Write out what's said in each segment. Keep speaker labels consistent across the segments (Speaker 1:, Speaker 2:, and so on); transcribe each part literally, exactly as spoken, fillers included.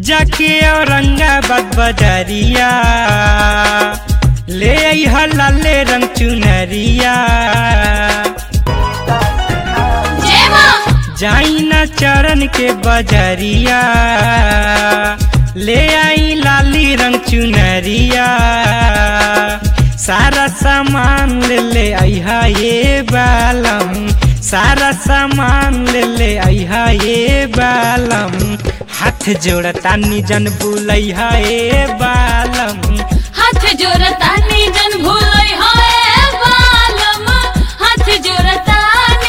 Speaker 1: जाके औरंगाबाद बजरिया ले आई लाले रंग चुनरिया जाई ना चरण के बजरिया ले आई लाली रंग चुनरिया सारा सामान ले ले आइहा ये बालम सारा सामान ले ले आइहा ये बालम हाथ जोड़तानी जन भूलैहा ये बालम
Speaker 2: हाथ जोड़तानी जन भूलैहा ये बालम हाथ जोड़तानी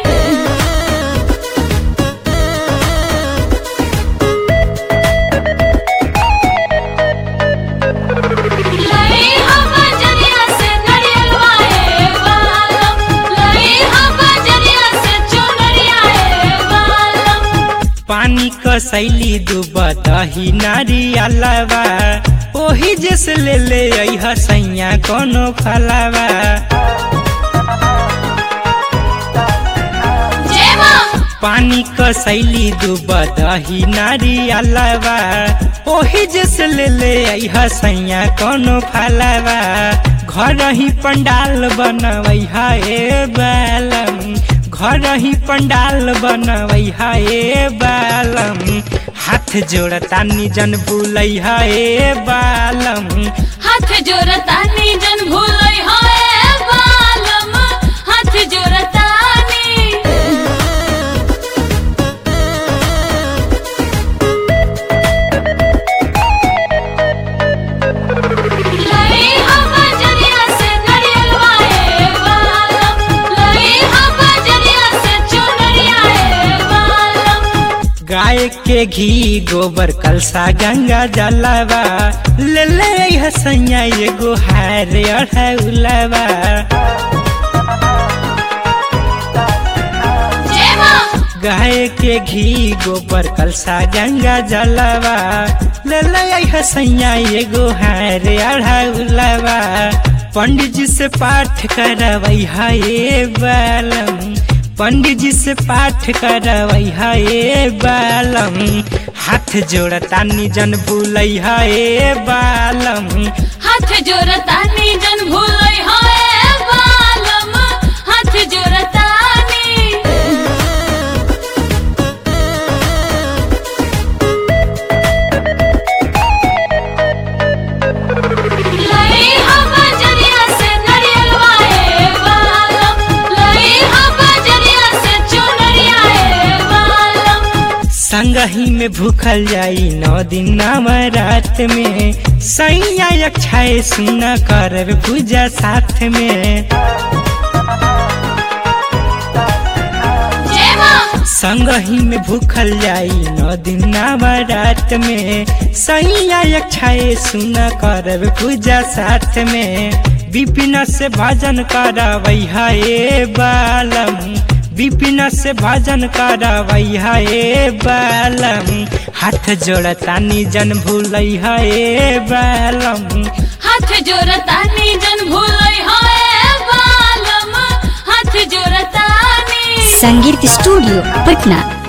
Speaker 1: पानी कसैली दुबतही नारियलवा ओही जैसे ले ले अइहा सैया कोनो फलवा पानी कसैली दुबतही नारियलवा ओही जैसे ले ले अइहा सैया कोनो फलवा घर ही पंडाल बनवैहा ए बालम घर ही पंडाल बनवैहा ए बालम हाथ जोड़तानी जन भूलैहा ए बालम
Speaker 2: हाथ जोड़तानी जन भूलैहा ए बालम हाथ जोड़तानी
Speaker 1: गाय के घी गोबर कलसा गंगा जलवा ले ले हसैया एगो हार अढ़ौलवा गाय के घी गोबर कलसा गंगा जलवा ले ले हसैया एगो हार अढ़ौलवा पंडित जी से पाठ करवैहा ए बालम पंडित जी से पाठ करवैहा ए बालम हाथ जोड़तानी जन भूलैहा ए बालम
Speaker 2: हाथ जोड़तानी जन भूलैहा ए बालम हाथ जोड़तानी
Speaker 1: संगही में भूखल जाई नौ दिन नवरात में सैया अक्षय सुना कर पूजा साथ में संगही में भूखल जाई नौ दिन नवरात में सैया अक्षय सुना कर पूजा साथ में विपिन से भजन करवैहा ए बालम विपिन से भजन करवैहा ए बालम हाथ जोड़तानी जन भूलैहा ए बालम
Speaker 2: हाथ जोड़तानी जन भूलैहा ए बालम हाथ जोड़तानी
Speaker 3: संगीत स्टूडियो पटना।